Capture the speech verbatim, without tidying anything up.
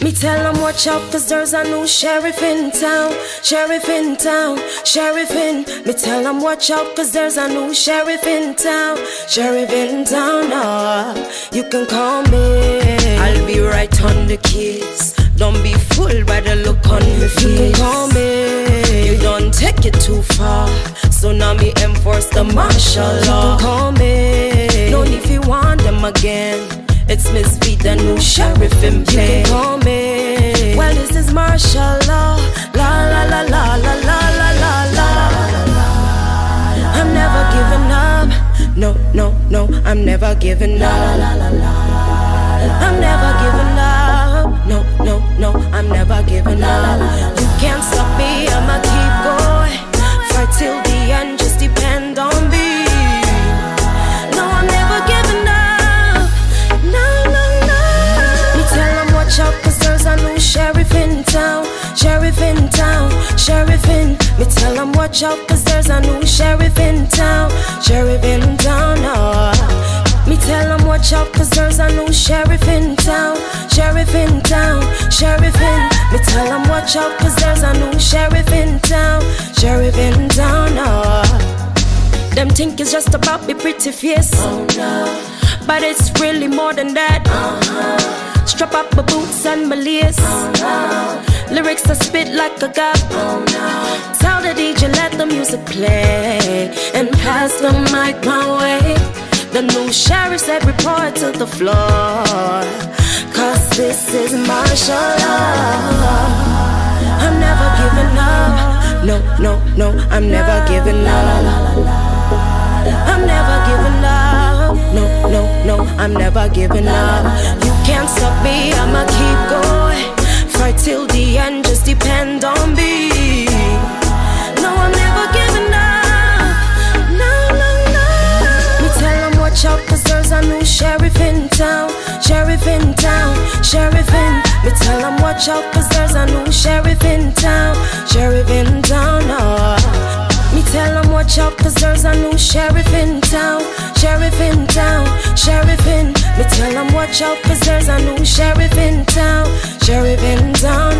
Me tell them watch out cause there's a new sheriff in town. Sheriff in town, sheriff in. Me tell them watch out cause there's a new sheriff in town. Sheriff in town, oh, you can call me. I'll be right on the case. Don't be fooled by the look on your face. You can call me. You don't take it too far. So now me enforce the martial law. You can call me. No need if you want them again. It's Miss V, the new sheriff in play. You can call me. Well, this is martial law. La la la la la la la la la la. I'm never giving up. No, no, no, I'm never giving up. I'm never giving up. No, no, no, I'm never giving up. You can't stop me, I'ma keep going. Fight till the end, just depend on me. No, I'm never giving up. No, no, no. Me tell them watch out cause there's a new sheriff in town. Sheriff in town, sheriff in. Me tell them watch out cause there's a new sheriff in town. Sheriff in town, oh. Me tell them watch out cause there's a new sheriff in town. Sheriff in town, sheriff in. Me tell them watch out cause there's a new sheriff in town. Sheriff in town, oh. Them think it's just about me pretty face, oh no. But it's really more than that, uh-huh. Strap up my boots and my lace, oh no. Lyrics I spit like a gap, oh no. Tell the D J let the music play and pass the mic my way. The new sheriff said report to the floor, cause this is martial law. I'm never giving up. No, no, no, I'm never giving up. I'm never giving up. No, no, no, I'm never giving up. You can't stop me, I'ma keep going. Fight till the end, just depend on me. No, I'm never giving up. No, no, no. Me tell them watch out cause there's a new sheriff in town. Sheriff in town, sheriff in. Me tell them watch out cause there's a new sheriff in town. Sheriff in town, oh. Me tell them watch out cause there's a new sheriff in town. Sheriff in town, sheriff in. Me tell them watch out cause there's a new sheriff in town. Sheriff in town.